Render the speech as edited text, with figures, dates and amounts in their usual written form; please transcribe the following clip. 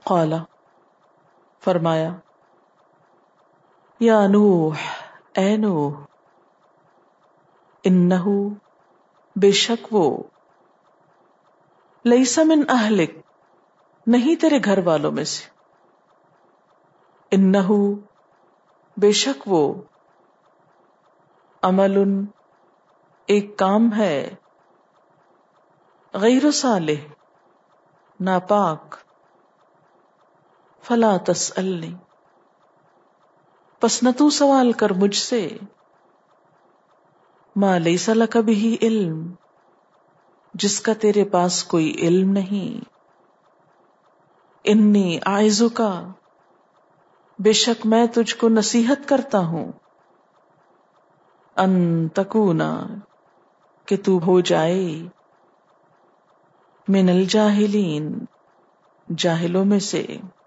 قال فرمایا یا نوح اے نوح انہو بے شک وہ لیس من اہلک نہیں تیرے گھر والوں میں سے انہو بے شک وہ عمل ایک کام ہے غیر صالح ناپاک فلا تسألنی پس نہ تو سوال کر مجھ سے ما لیس لک بہ علم جس کا تیرے پاس کوئی علم نہیں انی اعظک بے شک میں تجھ کو نصیحت کرتا ہوں ان تکونا کہ تو ہو جائے من الجاہلین جاہلوں میں سے